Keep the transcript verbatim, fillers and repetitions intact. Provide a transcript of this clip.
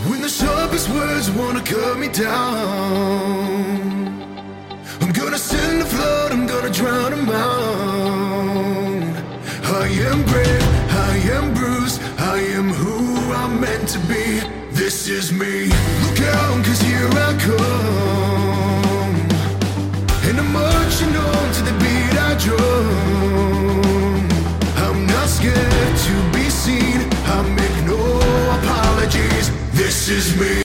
When the sharpest words wanna cut me down, I'm gonna send the flood, I'm gonna drown them out. I am brave, I am bruised, I am who I'm meant to be. This is me. Look out, cause here I come, and I'm marching on to the beat I drum. I'm not scared to be seen, I make no apologies. This is me.